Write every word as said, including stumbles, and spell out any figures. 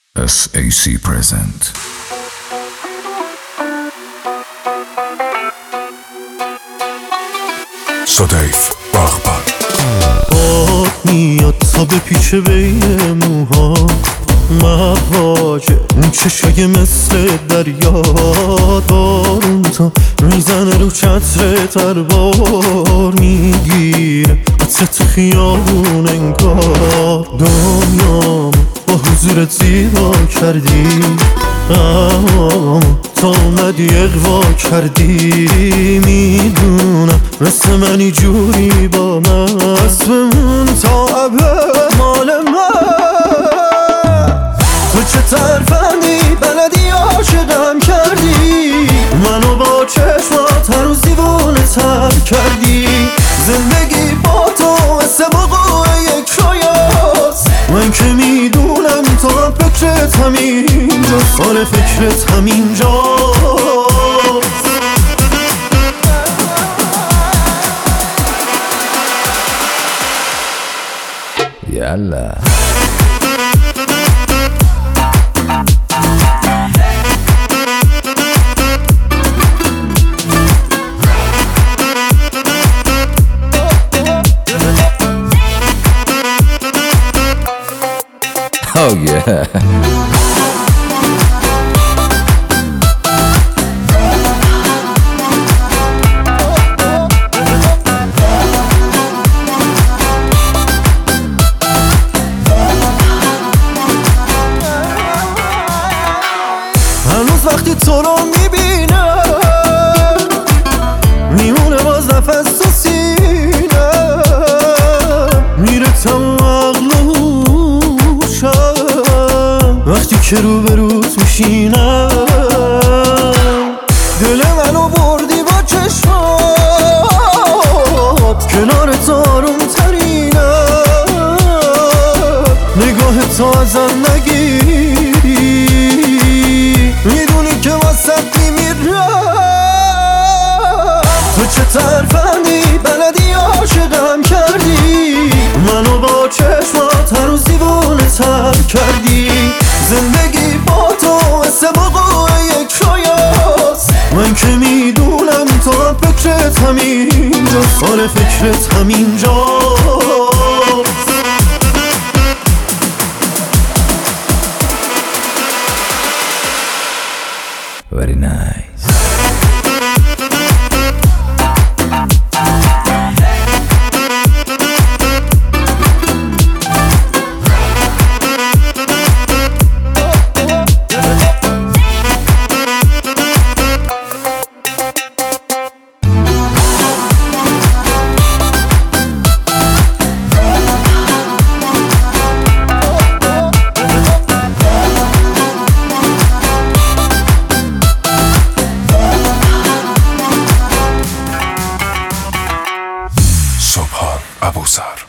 اس ای سی present. صدیف بغبغ باد میاد تا بپیچه بین موها مهاجه اون چشای مثل دریا بارون تا میزنه رو چتر تربار میگیره عطر تو خیابون انگار دنیام با حضورت زیبا کردی اما تا اومدی اغوا کردی میدونم مثل منی جوری با من اسممون تا ابد مال من تو چه ترفندی بلدی عاشقم کردی منو با چشمات هر روز دیوونه تر کردی زندگی با تو مثل وقوع یک شایست من که میدونم تو هم فکرت همینجاست آره فکرت همینجاست یالا Oh yeah. هنوز وقتی تو رو میبینم میمونه باز نفس تو سینم میره تمام عقل و هوشم وقتی که رو به روز میشینم دل منو بردی با چشمات کنار تو آروم ترینم نگاه تو ازم نگیری میدونی که واسه میمیرم تو چه ترفندی بلدی عاشقم کردی منو با چشمات هر روز دیوونه تر کردی زندگی با تو مثل وقوع یک شایست من که میدونم تو هم فکرت همینجاست آره فکرت همینجاست Very nice. سبحان ابوذر.